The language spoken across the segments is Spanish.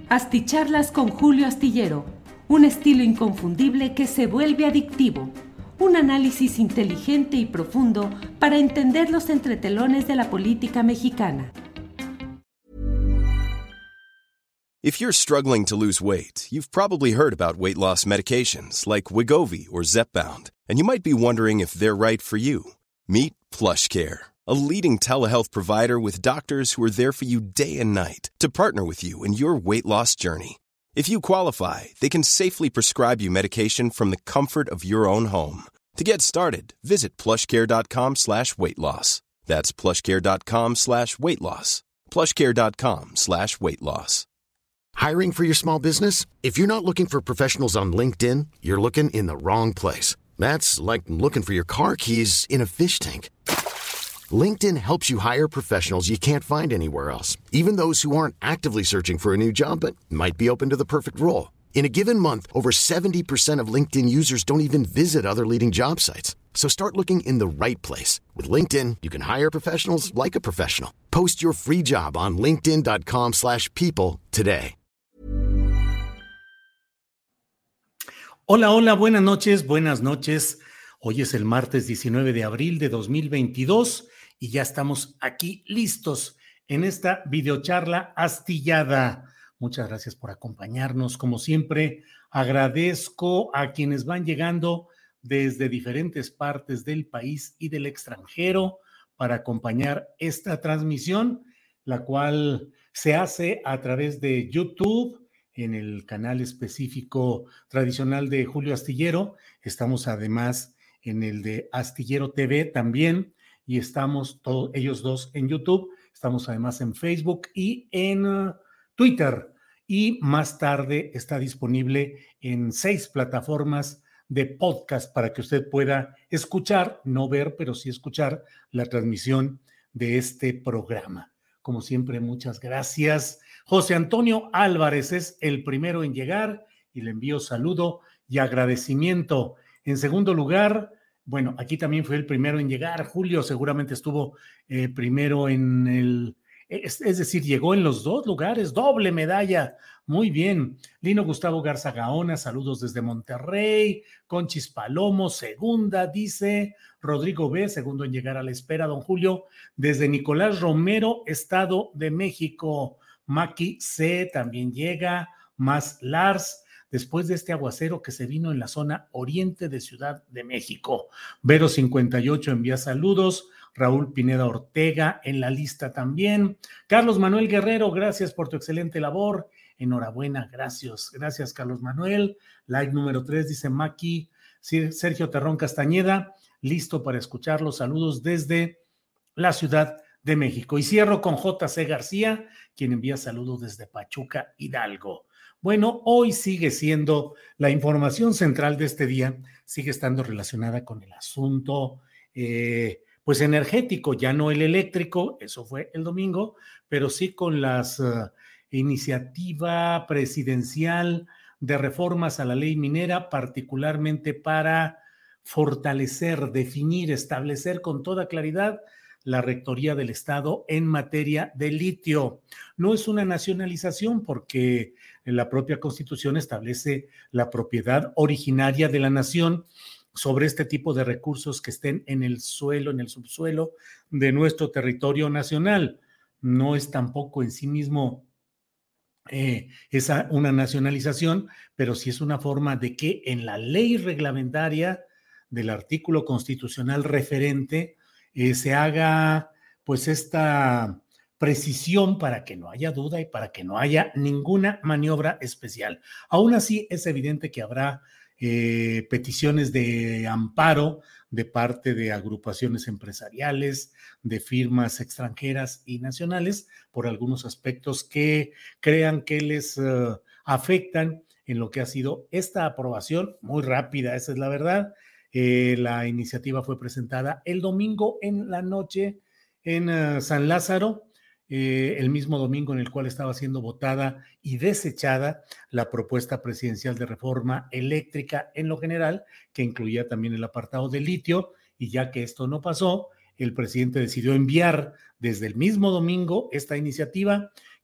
Asticharlas con Julio Astillero, un estilo inconfundible que se vuelve adictivo. Un análisis inteligente y profundo para entender los entretelones de la política mexicana. If you're struggling to lose weight, you've probably heard about weight loss medications like Wegovy or Zepbound, and you might be wondering if they're right for you. Meet PlushCare, a leading telehealth provider with doctors who are there for you day and night to partner with you in your weight loss journey. If you qualify, they can safely prescribe you medication from the comfort of your own home. To get started, visit plushcare.com/weight loss. That's plushcare.com/weight loss. plushcare.com/weight loss. Hiring for your small business? If you're not looking for professionals on LinkedIn, you're looking in the wrong place. That's like looking for your car keys in a fish tank. LinkedIn helps you hire professionals you can't find anywhere else, even those who aren't actively searching for a new job but might be open to the perfect role. In a given month, over 70% of LinkedIn users don't even visit other leading job sites. So start looking in the right place. With LinkedIn, you can hire professionals like a professional. Post your free job on linkedin.com/people today. Hola, hola, buenas noches. Hoy es el martes 19 de abril de 2022 y ya estamos aquí listos en esta videocharla astillada. Muchas gracias por acompañarnos. Como siempre, agradezco a quienes van llegando desde diferentes partes del país y del extranjero para acompañar esta transmisión, la cual se hace a través de YouTube, en el canal específico tradicional de Julio Astillero. Estamos además en el de Astillero TV también, y estamos todos ellos dos en YouTube. Estamos además en Facebook y en Twitter, y más tarde está disponible en 6 plataformas de podcast para que usted pueda escuchar, no ver, pero sí escuchar la transmisión de este programa. Como siempre, muchas gracias. José Antonio Álvarez es el primero en llegar y le envío saludo y agradecimiento. En segundo lugar, bueno, aquí también fue el primero en llegar. Julio seguramente estuvo primero en el... Es decir, llegó en los 2 lugares, doble medalla. Muy bien. Lino Gustavo Garza Gaona, saludos desde Monterrey. Conchis Palomo, segunda, dice. Rodrigo B, segundo en llegar a la espera. Don Julio, desde Nicolás Romero, Estado de México. Maki C también llega. Más Lars, después de este aguacero que se vino en la zona oriente de Ciudad de México. Vero 58 envía saludos. Raúl Pineda Ortega en la lista también. Carlos Manuel Guerrero, gracias por tu excelente labor. Enhorabuena, gracias Carlos Manuel. Like número 3, dice Maki. Sergio Terrón Castañeda, listo para escuchar los saludos desde la Ciudad de México. Y cierro con JC García, quien envía saludos desde Pachuca, Hidalgo. Bueno, hoy sigue siendo la información central de este día, sigue estando relacionada con el asunto pues energético, ya no el eléctrico, eso fue el domingo, pero sí con las iniciativa presidencial de reformas a la ley minera, particularmente para fortalecer, definir, establecer con toda claridad la rectoría del Estado en materia de litio. No es una nacionalización porque la propia Constitución establece la propiedad originaria de la nación sobre este tipo de recursos que estén en el suelo, en el subsuelo de nuestro territorio nacional. No es tampoco en sí mismo una nacionalización, pero sí es una forma de que en la ley reglamentaria del artículo constitucional referente se haga pues esta precisión para que no haya duda y para que no haya ninguna maniobra especial. Aún así, es evidente que habrá peticiones de amparo de parte de agrupaciones empresariales, de firmas extranjeras y nacionales, por algunos aspectos que crean que les afectan en lo que ha sido esta aprobación muy rápida, esa es la verdad. La iniciativa fue presentada el domingo en la noche en San Lázaro, el mismo domingo en el cual estaba siendo votada y desechada la propuesta presidencial de reforma eléctrica en lo general, que incluía también el apartado de litio, y ya que esto no pasó, el presidente decidió enviar desde el mismo domingo esta iniciativa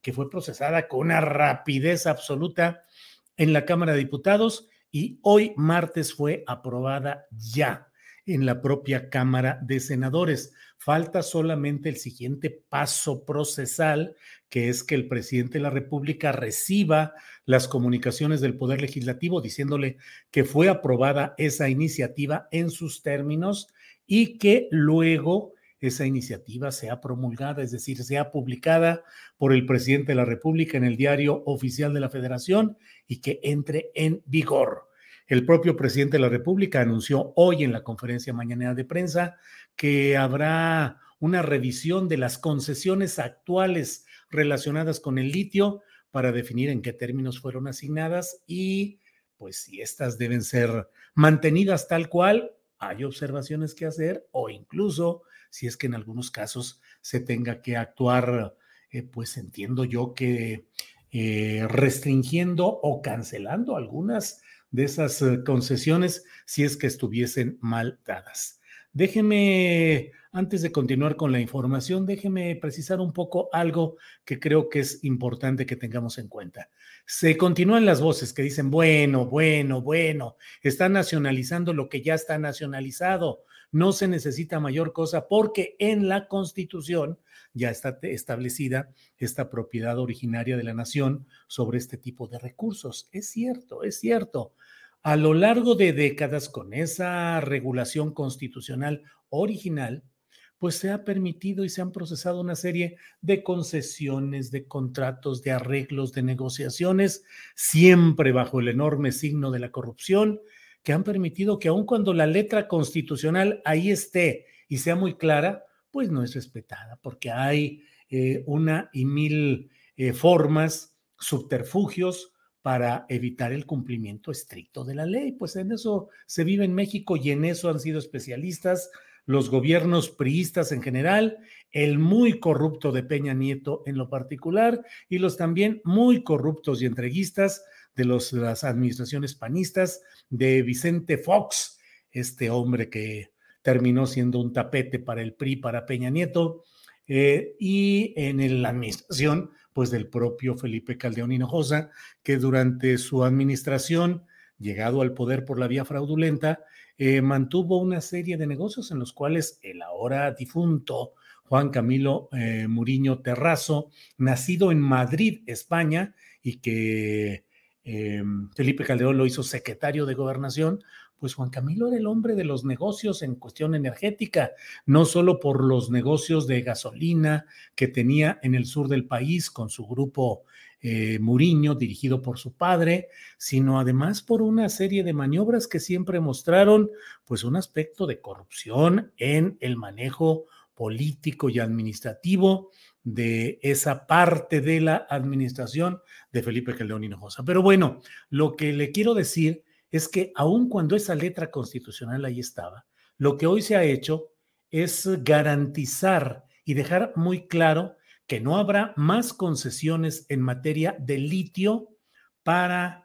que fue procesada con una rapidez absoluta en la Cámara de Diputados y hoy martes fue aprobada ya en la propia Cámara de Senadores. Falta solamente el siguiente paso procesal, que es que el presidente de la República reciba las comunicaciones del Poder Legislativo diciéndole que fue aprobada esa iniciativa en sus términos y que luego esa iniciativa sea promulgada, es decir, sea publicada por el presidente de la República en el Diario Oficial de la Federación y que entre en vigor. El propio presidente de la República anunció hoy en la conferencia mañanera de prensa que habrá una revisión de las concesiones actuales relacionadas con el litio para definir en qué términos fueron asignadas y pues si estas deben ser mantenidas tal cual, hay observaciones que hacer o incluso si es que en algunos casos se tenga que actuar, pues entiendo yo que restringiendo o cancelando algunas de esas concesiones si es que estuviesen mal dadas. Déjeme, antes de continuar con la información, déjeme precisar un poco algo que creo que es importante que tengamos en cuenta. Se continúan las voces que dicen, bueno, están nacionalizando lo que ya está nacionalizado, no se necesita mayor cosa porque en la Constitución ya está establecida esta propiedad originaria de la nación sobre este tipo de recursos. Es cierto, es cierto. A lo largo de décadas, con esa regulación constitucional original, pues se ha permitido y se han procesado una serie de concesiones, de contratos, de arreglos, de negociaciones, siempre bajo el enorme signo de la corrupción, que han permitido que aun cuando la letra constitucional ahí esté y sea muy clara, pues no es respetada, porque hay una y mil formas, subterfugios para evitar el cumplimiento estricto de la ley. Pues en eso se vive en México y en eso han sido especialistas los gobiernos priistas en general, el muy corrupto de Peña Nieto en lo particular y los también muy corruptos y entreguistas de las administraciones panistas de Vicente Fox, este hombre que terminó siendo un tapete para el PRI, para Peña Nieto, y en la administración pues del propio Felipe Calderón Hinojosa, que durante su administración, llegado al poder por la vía fraudulenta, mantuvo una serie de negocios en los cuales el ahora difunto Juan Camilo Muriño Terrazo, nacido en Madrid, España, y que Felipe Calderón lo hizo secretario de Gobernación, pues Juan Camilo era el hombre de los negocios en cuestión energética, no solo por los negocios de gasolina que tenía en el sur del país con su grupo Muriño, dirigido por su padre, sino además por una serie de maniobras que siempre mostraron pues un aspecto de corrupción en el manejo político y administrativo de esa parte de la administración de Felipe Calderón Hinojosa. Pero bueno, lo que le quiero decir es que aun cuando esa letra constitucional ahí estaba, lo que hoy se ha hecho es garantizar y dejar muy claro que no habrá más concesiones en materia de litio para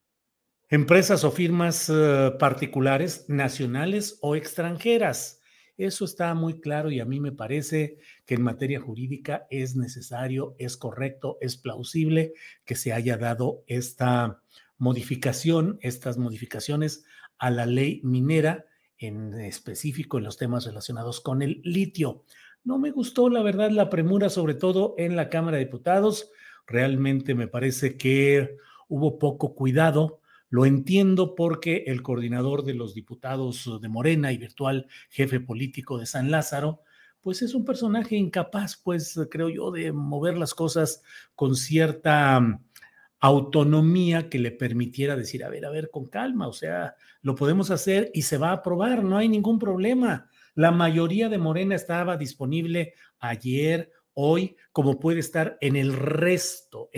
empresas o firmas particulares, nacionales o extranjeras. Eso está muy claro y a mí me parece que en materia jurídica es necesario, es correcto, es plausible que se haya dado esta modificación, estas modificaciones a la ley minera, en específico en los temas relacionados con el litio. No me gustó, la verdad, la premura, sobre todo en la Cámara de Diputados. Realmente me parece que hubo poco cuidado. Lo entiendo porque el coordinador de los diputados de Morena y virtual jefe político de San Lázaro, pues es un personaje incapaz, pues creo yo, de mover las cosas con cierta autonomía que le permitiera decir, a ver, con calma, o sea, lo podemos hacer y se va a aprobar, no hay ningún problema. La mayoría de Morena estaba disponible ayer, hoy, como puede estar en el resto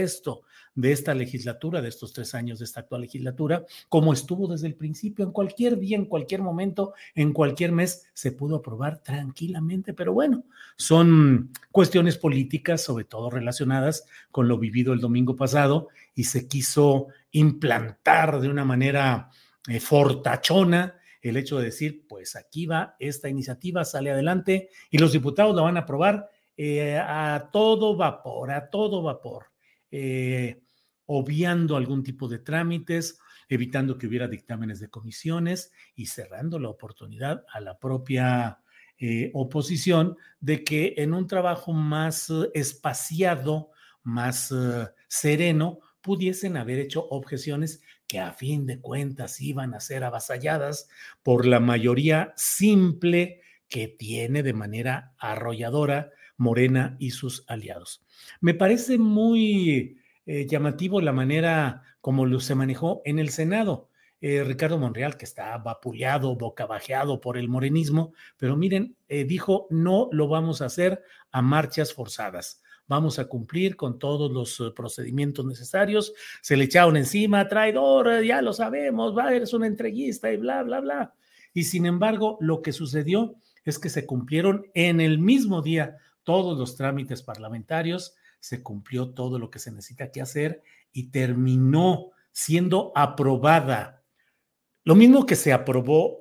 de esta legislatura, de estos 3 años de esta actual legislatura, como estuvo desde el principio, en cualquier día, en cualquier momento, en cualquier mes, se pudo aprobar tranquilamente, pero bueno, son cuestiones políticas, sobre todo relacionadas con lo vivido el domingo pasado, y se quiso implantar de una manera fortachona el hecho de decir, pues aquí va esta iniciativa, sale adelante, y los diputados la van a aprobar a todo vapor, obviando algún tipo de trámites, evitando que hubiera dictámenes de comisiones y cerrando la oportunidad a la propia oposición de que en un trabajo más espaciado, más sereno, pudiesen haber hecho objeciones que a fin de cuentas iban a ser avasalladas por la mayoría simple que tiene de manera arrolladora Morena y sus aliados. Me parece muy llamativo la manera como se manejó en el Senado. Ricardo Monreal, que está vapuleado, bocabajeado por el morenismo, pero miren, dijo, no lo vamos a hacer a marchas forzadas. Vamos a cumplir con todos los procedimientos necesarios. Se le echaron encima, traidor, ya lo sabemos, eres un entreguista y bla, bla, bla. Y sin embargo, lo que sucedió es que se cumplieron en el mismo día todos los trámites parlamentarios, se cumplió todo lo que se necesita que hacer y terminó siendo aprobada. Lo mismo que se aprobó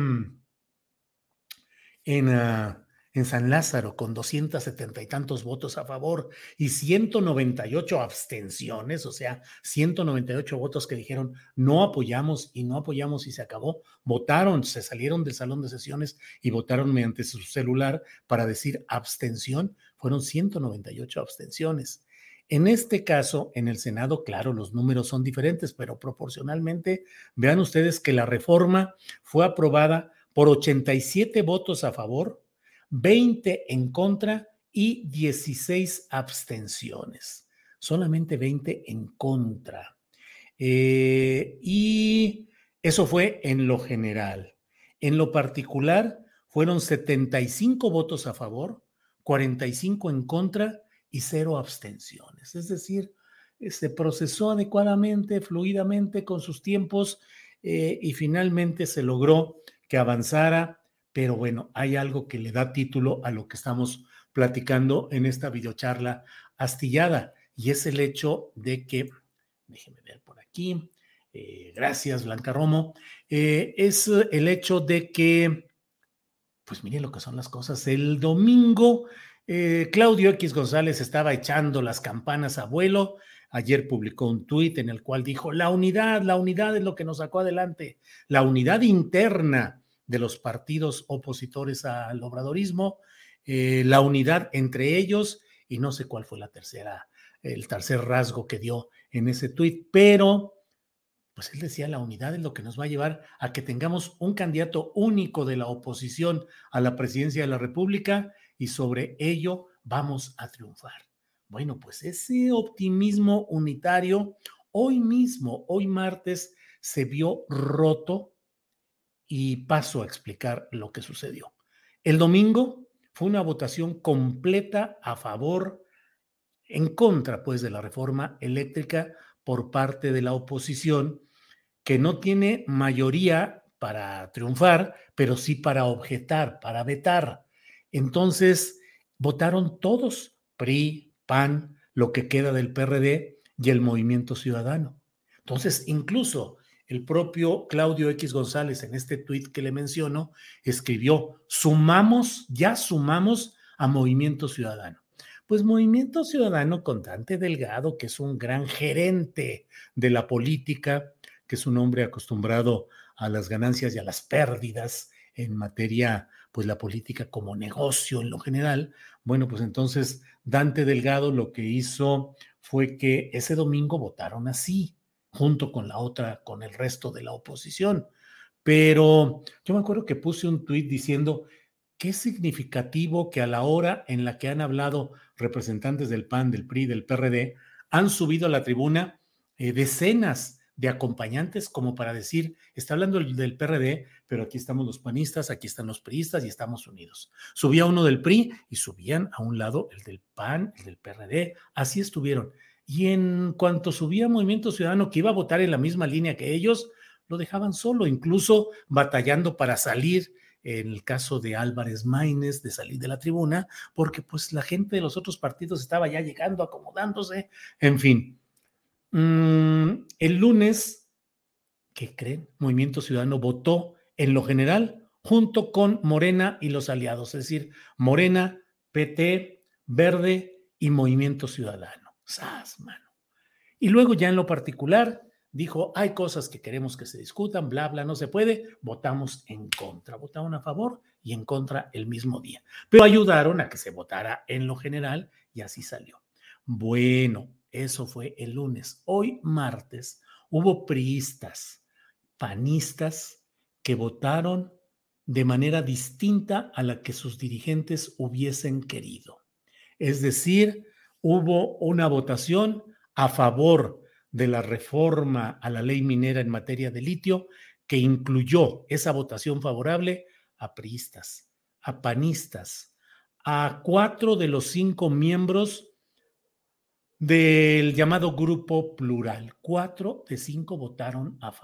en San Lázaro con 270 y tantos votos a favor y 198 abstenciones, o sea, 198 votos que dijeron no apoyamos y se acabó. Votaron, se salieron del salón de sesiones y votaron mediante su celular para decir abstención. Fueron 198 abstenciones. En este caso, en el Senado, claro, los números son diferentes, pero proporcionalmente, vean ustedes que la reforma fue aprobada por 87 votos a favor, 20 en contra y 16 abstenciones. Solamente 20 en contra. Y eso fue en lo general. En lo particular, fueron 75 votos a favor, 45 en contra y 0 abstenciones. Es decir, se procesó adecuadamente, fluidamente, con sus tiempos y finalmente se logró que avanzara, pero bueno, hay algo que le da título a lo que estamos platicando en esta videocharla astillada y es el hecho de que, déjenme ver por aquí, gracias Blanca Romo, es el hecho de que, pues miren lo que son las cosas, el domingo Claudio X González estaba echando las campanas a vuelo. Ayer publicó un tuit en el cual dijo, la unidad es lo que nos sacó adelante, la unidad interna de los partidos opositores al obradorismo, la unidad entre ellos, y no sé cuál fue el tercer rasgo que dio en ese tuit, pero pues él decía, la unidad es lo que nos va a llevar a que tengamos un candidato único de la oposición a la presidencia de la República y sobre ello vamos a triunfar. Bueno, pues ese optimismo unitario hoy mismo, hoy martes, se vio roto y paso a explicar lo que sucedió. El domingo fue una votación completa a favor, en contra, pues, de la reforma eléctrica por parte de la oposición, que no tiene mayoría para triunfar, pero sí para objetar, para vetar. Entonces, votaron todos, PRI, PAN, lo que queda del PRD y el Movimiento Ciudadano. Entonces, incluso el propio Claudio X González, en este tuit que le menciono, escribió, ya sumamos a Movimiento Ciudadano. Pues Movimiento Ciudadano con Dante Delgado, que es un gran gerente de la política, que es un hombre acostumbrado a las ganancias y a las pérdidas en materia, pues la política como negocio en lo general. Bueno, pues entonces Dante Delgado lo que hizo fue que ese domingo votaron así, junto con con el resto de la oposición. Pero yo me acuerdo que puse un tuit diciendo, qué significativo que a la hora en la que han hablado representantes del PAN, del PRI, del PRD, han subido a la tribuna decenas de acompañantes como para decir, está hablando del PRD, pero aquí estamos los panistas, aquí están los priistas y estamos unidos. Subía uno del PRI y subían a un lado el del PAN, el del PRD, así estuvieron. Y en cuanto subía Movimiento Ciudadano, que iba a votar en la misma línea que ellos, lo dejaban solo, incluso batallando para salir, en el caso de Álvarez Maínez, de salir de la tribuna, porque pues la gente de los otros partidos estaba ya llegando, acomodándose, en fin. El lunes, ¿qué creen? Movimiento Ciudadano votó en lo general junto con Morena y los aliados, es decir, Morena, PT, Verde y Movimiento Ciudadano. ¡Sas, mano! Y luego ya en lo particular dijo, hay cosas que queremos que se discutan, bla, bla, no se puede, votamos en contra. Votaron a favor y en contra el mismo día. Pero ayudaron a que se votara en lo general y así salió. Bueno, eso fue el lunes. Hoy, martes, hubo priistas, panistas que votaron de manera distinta a la que sus dirigentes hubiesen querido. Es decir, hubo una votación a favor de la reforma a la ley minera en materia de litio, que incluyó esa votación favorable a priistas, a panistas, a 4 de los 5 miembros del llamado Grupo Plural. 4 de 5 votaron a favor.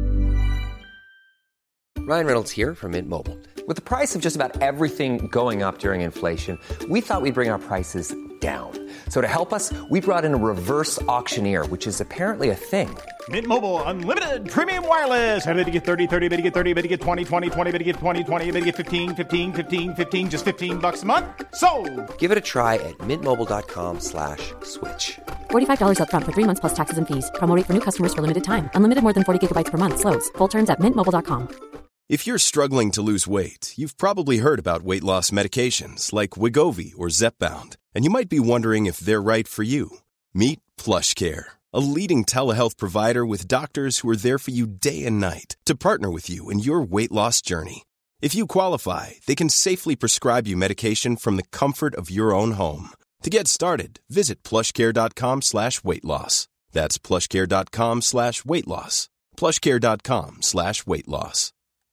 Ryan Reynolds here from Mint Mobile. With the price of just about everything going up during inflation, we thought we'd bring our prices down. So to help us, we brought in a reverse auctioneer, which is apparently a thing. Mint Mobile Unlimited Premium Wireless. How to get 30, 30, bit to get 30, bit to get 20, 20, 20, bit to get 20, 20, bit to get 15, 15, 15, 15, just $15 a month? Sold! Give it a try at mintmobile.com/switch. $45 up front for 3 months plus taxes and fees. Promo rate for new customers for limited time. Unlimited more than 40 gigabytes per month. Slows full terms at mintmobile.com. If you're struggling to lose weight, you've probably heard about weight loss medications like Wegovy or Zepbound, and you might be wondering if they're right for you. Meet PlushCare, a leading telehealth provider with doctors who are there for you day and night to partner with you in your weight loss journey. If you qualify, they can safely prescribe you medication from the comfort of your own home. To get started, visit plushcare.com/weightloss. That's plushcare.com/weightloss. plushcare.com/weightloss.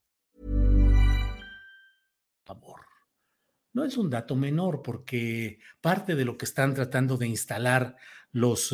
No es un dato menor porque parte de lo que están tratando de instalar los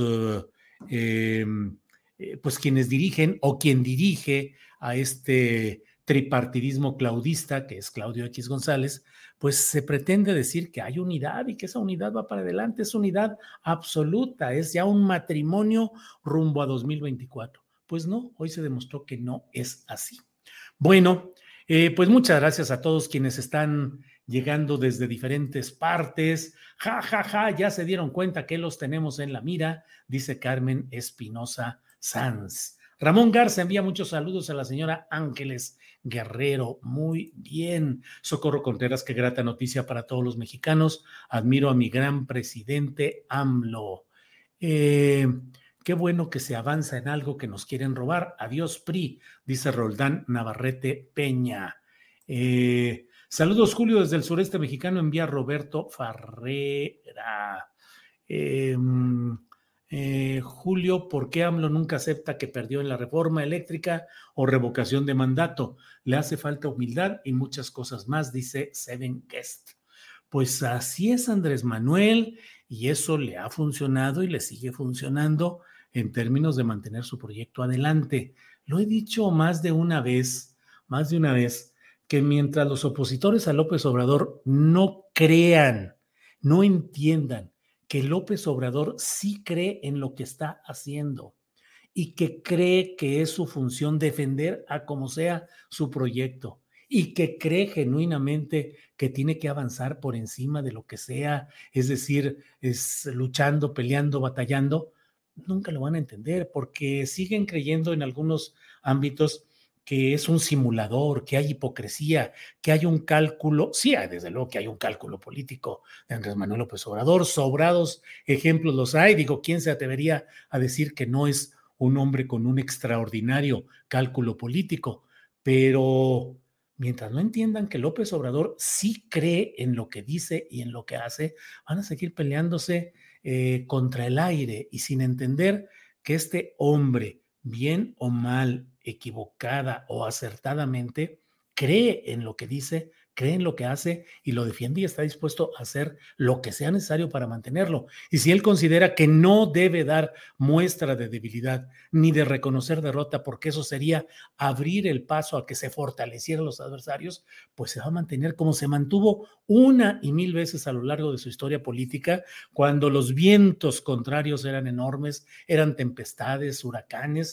pues quienes dirigen o quien dirige a este tripartidismo claudista, que es Claudio X González, pues se pretende decir que hay unidad y que esa unidad va para adelante, es unidad absoluta, es ya un matrimonio rumbo a 2024. Pues no, hoy se demostró que no es así. Bueno, pues muchas gracias a todos quienes están llegando desde diferentes partes. Ja, ja, ja, ya se dieron cuenta que los tenemos en la mira, dice Carmen Espinosa Sanz. Ramón Garza envía muchos saludos a la señora Ángeles Guerrero. Muy bien. Socorro Contreras, qué grata noticia para todos los mexicanos. Admiro a mi gran presidente AMLO. Qué bueno que se avanza en algo que nos quieren robar. Adiós, PRI, dice Roldán Navarrete Peña. Saludos, Julio, desde el sureste mexicano, envía Roberto Farrera. Julio, ¿por qué AMLO nunca acepta que perdió en la reforma eléctrica o revocación de mandato? Le hace falta humildad y muchas cosas más, dice Seven Guest. Pues así es, Andrés Manuel, y eso le ha funcionado y le sigue funcionando en términos de mantener su proyecto adelante. Lo he dicho más de una vez, que mientras los opositores a López Obrador no crean, no entiendan que López Obrador sí cree en lo que está haciendo y que cree que es su función defender a como sea su proyecto y que cree genuinamente que tiene que avanzar por encima de lo que sea, es decir, es luchando, peleando, batallando, nunca lo van a entender porque siguen creyendo en algunos ámbitos que es un simulador, que hay hipocresía, que hay un cálculo, sí, desde luego que hay un cálculo político de Andrés Manuel López Obrador, sobrados ejemplos los hay, digo, ¿quién se atrevería a decir que no es un hombre con un extraordinario cálculo político? Pero mientras no entiendan que López Obrador sí cree en lo que dice y en lo que hace, van a seguir peleándose contra el aire y sin entender que este hombre, bien o mal, equivocada o acertadamente, cree en lo que dice, cree en lo que hace y lo defiende y está dispuesto a hacer lo que sea necesario para mantenerlo. Y si él considera que no debe dar muestra de debilidad ni de reconocer derrota, porque eso sería abrir el paso a que se fortalecieran los adversarios, pues se va a mantener como se mantuvo una y mil veces a lo largo de su historia política, cuando los vientos contrarios eran enormes, eran tempestades, huracanes,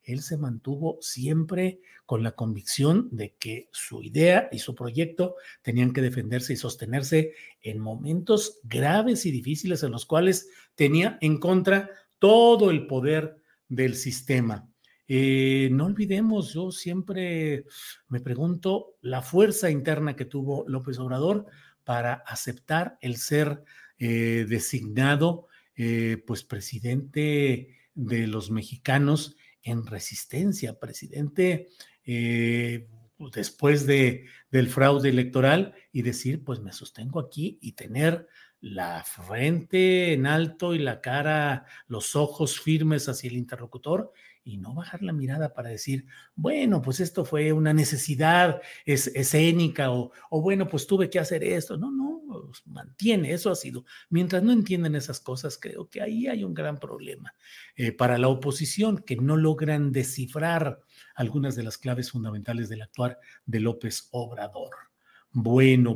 él se mantuvo siempre con la convicción de que su idea y su proyecto tenían que defenderse y sostenerse en momentos graves y difíciles en los cuales tenía en contra todo el poder del sistema. No olvidemos, yo siempre me pregunto la fuerza interna que tuvo López Obrador para aceptar el ser designado pues presidente de los mexicanos en resistencia, presidente después del fraude electoral y decir, pues me sostengo aquí y tener la frente en alto y la cara, los ojos firmes hacia el interlocutor y no bajar la mirada para decir, bueno, pues esto fue una necesidad escénica o bueno, pues tuve que hacer esto. No, mantiene, eso ha sido. Mientras no entienden esas cosas, creo que ahí hay un gran problema para la oposición, que no logran descifrar algunas de las claves fundamentales del actuar de López Obrador. Bueno.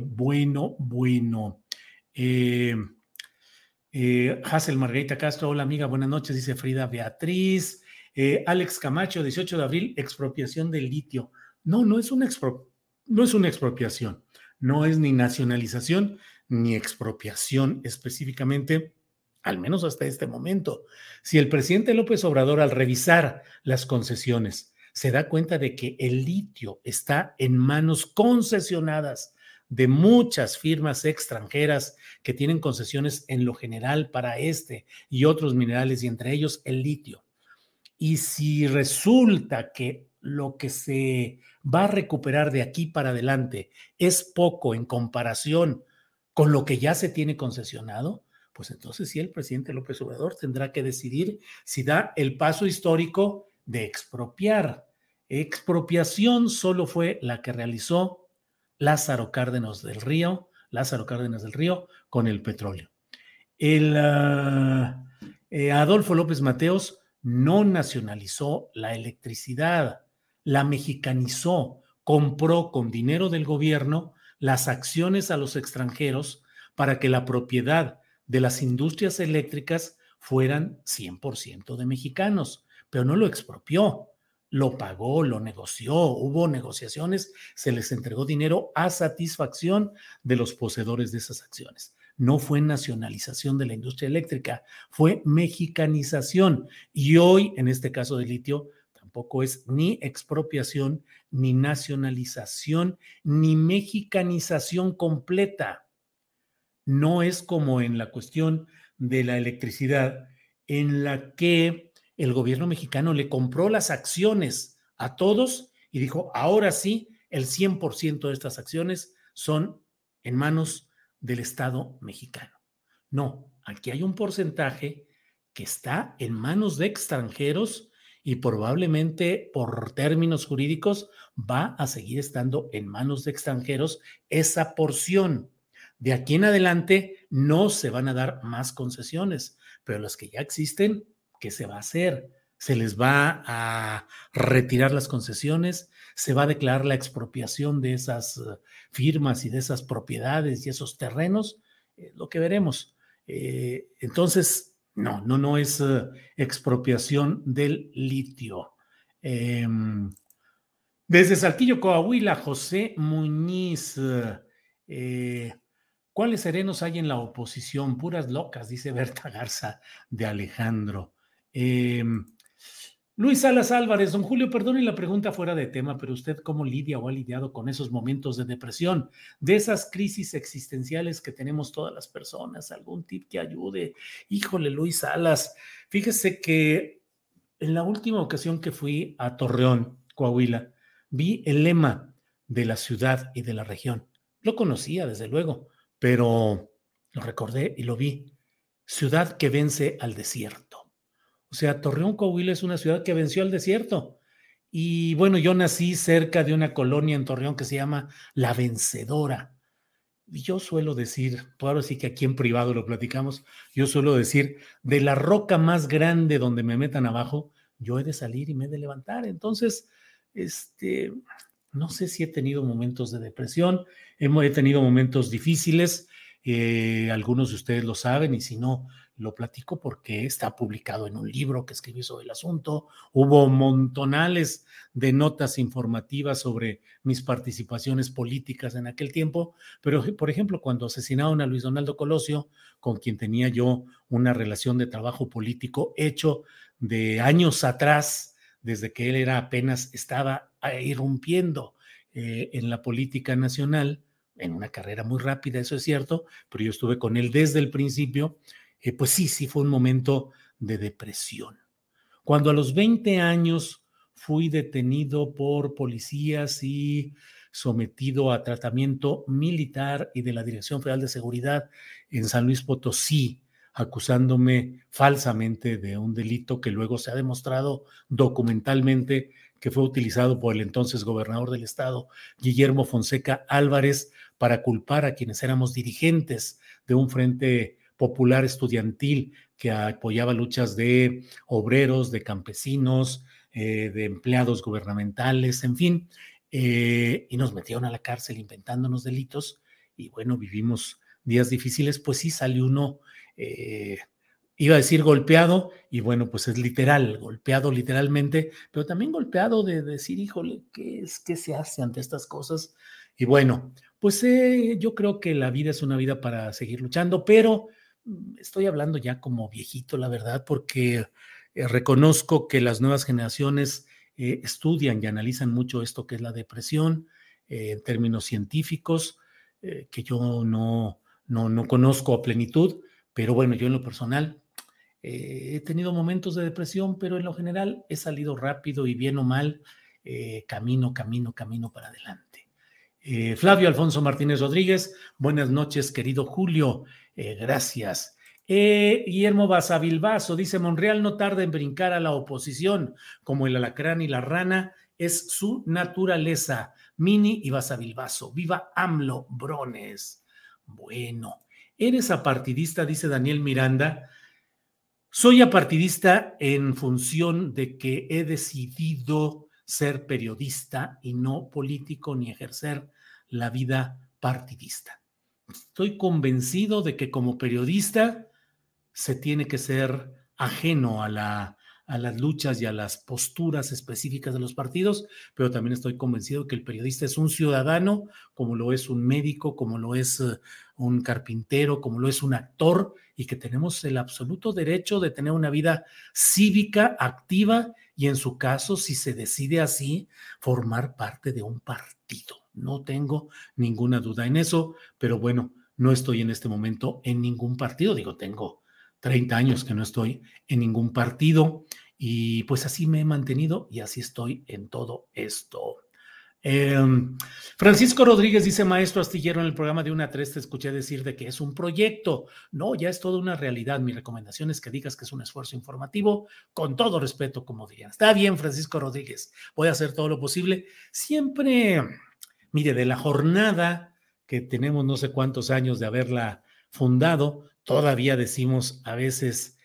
Hazel Margarita Castro, hola amiga, buenas noches, dice Frida Beatriz. Alex Camacho, 18 de abril, expropiación del litio. No es una expropiación, no es ni nacionalización ni expropiación específicamente, al menos hasta este momento. Si el presidente López Obrador, al revisar las concesiones, se da cuenta de que el litio está en manos concesionadas de muchas firmas extranjeras que tienen concesiones en lo general para este y otros minerales, y entre ellos el litio. Y si resulta que lo que se va a recuperar de aquí para adelante es poco en comparación con lo que ya se tiene concesionado, pues entonces sí, el presidente López Obrador tendrá que decidir si da el paso histórico de expropiar. Expropiación solo fue la que realizó Lázaro Cárdenas del Río con el petróleo. Adolfo López Mateos no nacionalizó la electricidad, la mexicanizó, compró con dinero del gobierno las acciones a los extranjeros para que la propiedad de las industrias eléctricas fueran 100% de mexicanos, pero no lo expropió, lo pagó, lo negoció, hubo negociaciones, se les entregó dinero a satisfacción de los poseedores de esas acciones. No fue nacionalización de la industria eléctrica, fue mexicanización. Y hoy, en este caso de litio, tampoco es ni expropiación, ni nacionalización, ni mexicanización completa. No es como en la cuestión de la electricidad, en la que el gobierno mexicano le compró las acciones a todos y dijo, ahora sí, el 100% de estas acciones son en manos del Estado mexicano. No, aquí hay un porcentaje que está en manos de extranjeros y probablemente por términos jurídicos va a seguir estando en manos de extranjeros esa porción. De aquí en adelante no se van a dar más concesiones, pero las que ya existen, ¿qué se va a hacer? Se les va a retirar las concesiones, se va a declarar la expropiación de esas firmas y de esas propiedades y esos terrenos, lo que veremos. Entonces, no es expropiación del litio. Desde Saltillo, Coahuila, José Muñiz. ¿Cuáles serenos hay en la oposición? Puras locas, dice Berta Garza de Alejandro. Luis Salas Álvarez, don Julio, perdone la pregunta fuera de tema, pero usted cómo lidia o ha lidiado con esos momentos de depresión, de esas crisis existenciales que tenemos todas las personas, algún tip que ayude. Híjole, Luis Salas, fíjese que en la última ocasión que fui a Torreón, Coahuila, vi el lema de la ciudad y de la región. Lo conocía, desde luego, pero lo recordé y lo vi. Ciudad que vence al desierto. O sea, Torreón, Coahuila es una ciudad que venció al desierto. Y bueno, yo nací cerca de una colonia en Torreón que se llama La Vencedora. Y yo suelo decir, ahora sí que aquí en privado lo platicamos, yo suelo decir, de la roca más grande donde me metan abajo, yo he de salir y me he de levantar. Entonces, no sé si he tenido momentos de depresión, he tenido momentos difíciles, algunos de ustedes lo saben y si no, Lo platico porque está publicado en un libro que escribí sobre el asunto. Hubo montonales de notas informativas sobre mis participaciones políticas en aquel tiempo, pero por ejemplo, cuando asesinaron a Luis Donaldo Colosio, con quien tenía yo una relación de trabajo político hecho de años atrás, desde que él apenas estaba irrumpiendo en la política nacional, en una carrera muy rápida, eso es cierto, pero yo estuve con él desde el principio. Pues sí fue un momento de depresión. Cuando a los 20 años fui detenido por policías y sometido a tratamiento militar y de la Dirección Federal de Seguridad en San Luis Potosí, acusándome falsamente de un delito que luego se ha demostrado documentalmente que fue utilizado por el entonces gobernador del estado, Guillermo Fonseca Álvarez, para culpar a quienes éramos dirigentes de un frente popular estudiantil que apoyaba luchas de obreros, de campesinos, de empleados gubernamentales, en fin, y nos metieron a la cárcel inventándonos delitos y bueno, vivimos días difíciles, pues sí salió uno, iba a decir golpeado, y bueno, pues es literal, golpeado literalmente, pero también golpeado de decir, híjole, ¿qué se hace ante estas cosas? Y bueno, pues yo creo que la vida es una vida para seguir luchando, pero estoy hablando ya como viejito, la verdad, porque reconozco que las nuevas generaciones estudian y analizan mucho esto que es la depresión en términos científicos, que yo no conozco a plenitud, pero bueno, yo en lo personal he tenido momentos de depresión, pero en lo general he salido rápido y bien o mal, camino para adelante. Flavio Alfonso Martínez Rodríguez, buenas noches, querido Julio, gracias. Guillermo Basavilbaso dice: Monreal no tarda en brincar a la oposición, como el alacrán y la rana, es su naturaleza. Mini y Basavilbaso, viva AMLO, Brones. Bueno, eres apartidista, dice Daniel Miranda. Soy apartidista en función de que he decidido ser periodista y no político ni ejercer la vida partidista. Estoy convencido de que como periodista se tiene que ser ajeno a las luchas y a las posturas específicas de los partidos, pero también estoy convencido de que el periodista es un ciudadano, como lo es un médico, como lo es un carpintero, como lo es un actor, y que tenemos el absoluto derecho de tener una vida cívica, activa, y en su caso, si se decide así, formar parte de un partido. No tengo ninguna duda en eso, pero bueno, no estoy en este momento en ningún partido. Digo, tengo 30 años que no estoy en ningún partido y pues así me he mantenido y así estoy en todo esto. Francisco Rodríguez dice: maestro Astillero, en el programa de 1 a 3 te escuché decir de que es un proyecto. No, ya es toda una realidad. Mi recomendación es que digas que es un esfuerzo informativo, con todo respeto, como dirían. Está bien, Francisco Rodríguez, voy a hacer todo lo posible. Siempre, mire, de la jornada que tenemos no sé cuántos años de haberla fundado, todavía decimos a veces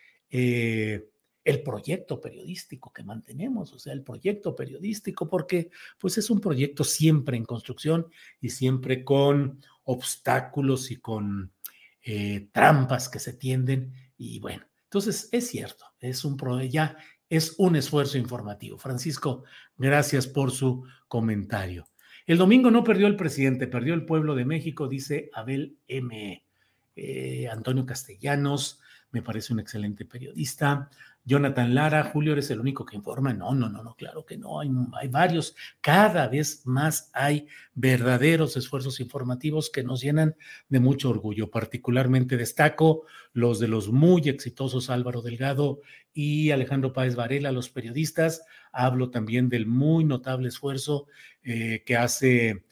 el proyecto periodístico que mantenemos, o sea, el proyecto periodístico, porque pues es un proyecto siempre en construcción y siempre con obstáculos y con trampas que se tienden, y bueno, entonces es cierto, ya es un esfuerzo informativo. Francisco, gracias por su comentario. El domingo no perdió el presidente, perdió el pueblo de México, dice Abel M. Antonio Castellanos, me parece un excelente periodista. Jonathan Lara: Julio, ¿eres el único que informa? No, claro que no, hay varios. Cada vez más hay verdaderos esfuerzos informativos que nos llenan de mucho orgullo. Particularmente destaco los de los muy exitosos Álvaro Delgado y Alejandro Páez Varela, los periodistas. Hablo también del muy notable esfuerzo que hace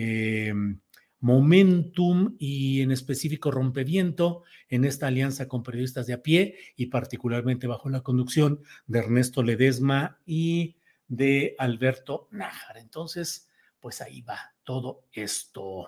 Momentum y en específico Rompeviento en esta alianza con periodistas de a pie y particularmente bajo la conducción de Ernesto Ledesma y de Alberto Nájar. Entonces, pues ahí va todo esto.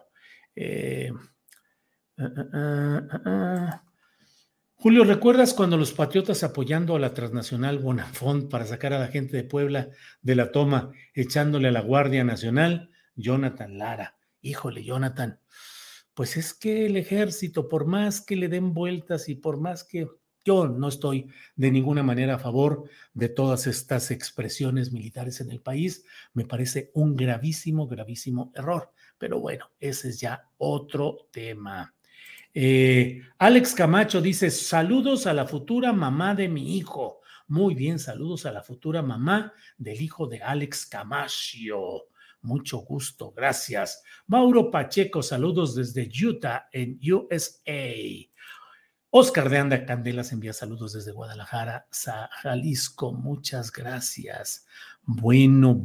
Julio, ¿recuerdas cuando los patriotas apoyando a la transnacional Bonafont para sacar a la gente de Puebla de la toma, echándole a la Guardia Nacional? Jonathan Lara: híjole, Jonathan, pues es que el ejército, por más que le den vueltas y por más que Yo no estoy de ninguna manera a favor de todas estas expresiones militares en el país. Me parece un gravísimo, gravísimo error. Pero bueno, ese es ya otro tema. Alex Camacho dice, saludos a la futura mamá de mi hijo. Muy bien, saludos a la futura mamá del hijo de Alex Camacho. Mucho gusto, gracias. Mauro Pacheco, saludos desde Utah, en USA. Oscar de Anda Candelas envía saludos desde Guadalajara, Jalisco. Muchas gracias. Bueno.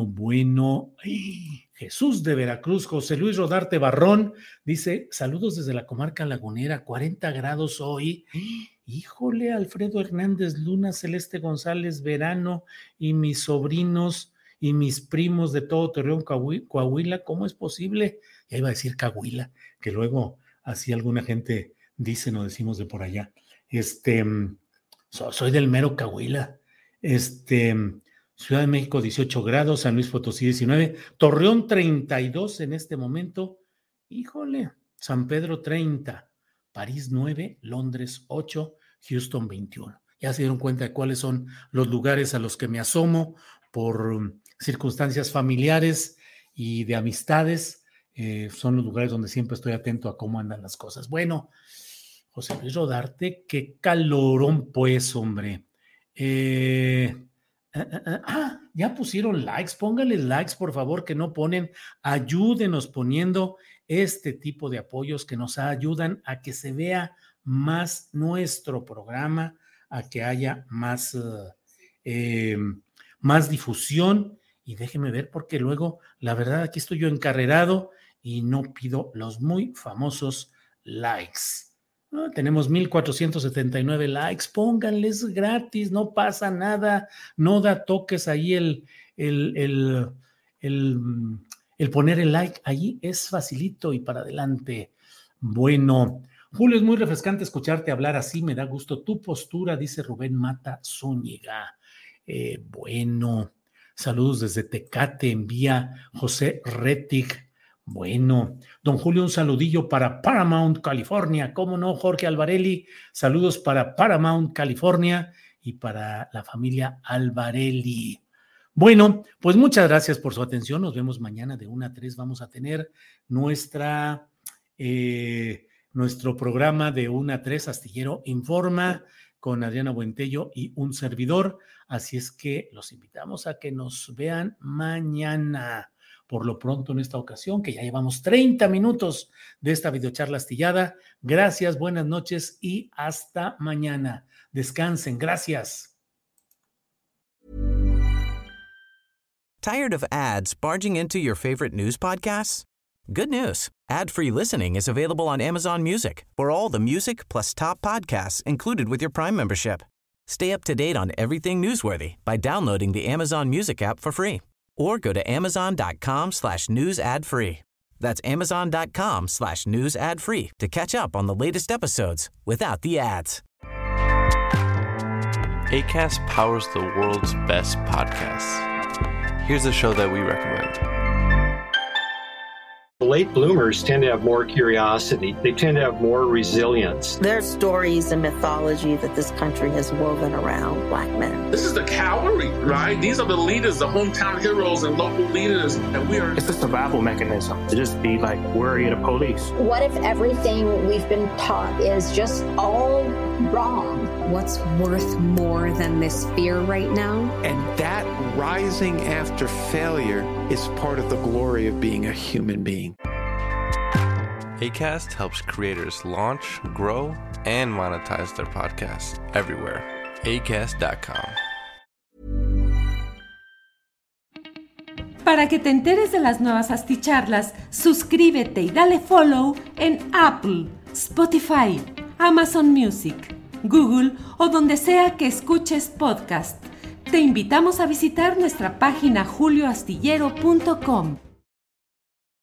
Jesús de Veracruz, José Luis Rodarte Barrón, dice, saludos desde la comarca lagunera, 40 grados hoy. Híjole, Alfredo Hernández Luna, Celeste González Verano y mis sobrinos y mis primos de todo Torreón, Coahuila, ¿cómo es posible? Ya iba a decir Cahuila, que luego así alguna gente dicen o decimos de por allá. Soy del mero Cahuila. Ciudad de México 18 grados, San Luis Potosí 19, Torreón 32 en este momento. Híjole, San Pedro 30, París 9, Londres 8, Houston 21. Ya se dieron cuenta de cuáles son los lugares a los que me asomo por circunstancias familiares y de amistades. Son los lugares donde siempre estoy atento a cómo andan las cosas. Bueno, José Luis Rodarte, qué calorón pues, hombre. Ya pusieron likes, pónganles likes por favor, que no ponen, ayúdenos poniendo este tipo de apoyos que nos ayudan a que se vea más nuestro programa, a que haya más difusión. Y déjenme ver, porque luego, la verdad, aquí estoy yo encarrerado y no pido los muy famosos likes. Tenemos 1,479 likes, pónganles gratis, no pasa nada, no da toques ahí el poner el like, ahí es facilito y para adelante. Bueno, Julio, es muy refrescante escucharte hablar así, me da gusto tu postura, dice Rubén Mata Zúñiga. Bueno, saludos desde Tecate, envía José Rettig. Bueno, don Julio, un saludillo para Paramount, California. ¿Cómo no, Jorge Alvarelli? Saludos para Paramount, California y para la familia Alvarelli. Bueno, pues muchas gracias por su atención. Nos vemos mañana de 1 a 3. Vamos a tener nuestro programa de 1 a 3, Astillero Informa, con Adriana Buentello y un servidor. Así es que los invitamos a que nos vean mañana. Por lo pronto en esta ocasión, que ya llevamos 30 minutos de esta videocharla astillada. Gracias, buenas noches y hasta mañana. Descansen, gracias. Tired of ads barging into your favorite news podcasts? Good news. Ad-free listening is available on Amazon Music for all the music plus top podcasts included with your Prime membership. Stay up to date on everything newsworthy by downloading the Amazon Music app for free. Or go to amazon.com/news ad free. That's amazon.com/news ad free to catch up on the latest episodes without the ads. Acast powers the world's best podcasts. Here's a show that we recommend. Late bloomers tend to have more curiosity. They tend to have more resilience. There's stories and mythology that this country has woven around Black men. This is the cavalry, right? These are the leaders, the hometown heroes and local leaders. And we are... It's a survival mechanism to just be like worried of police. What if everything we've been taught is just all wrong? What's worth more than this fear right now? And that rising after failure is part of the glory of being a human being. Acast helps creators launch, grow, and monetize their podcasts everywhere. Acast.com. Para que te enteres de las nuevas asticharlas, suscríbete y dale follow en Apple, Spotify, Amazon Music, Google o donde sea que escuches podcast. Te invitamos a visitar nuestra página julioastillero.com.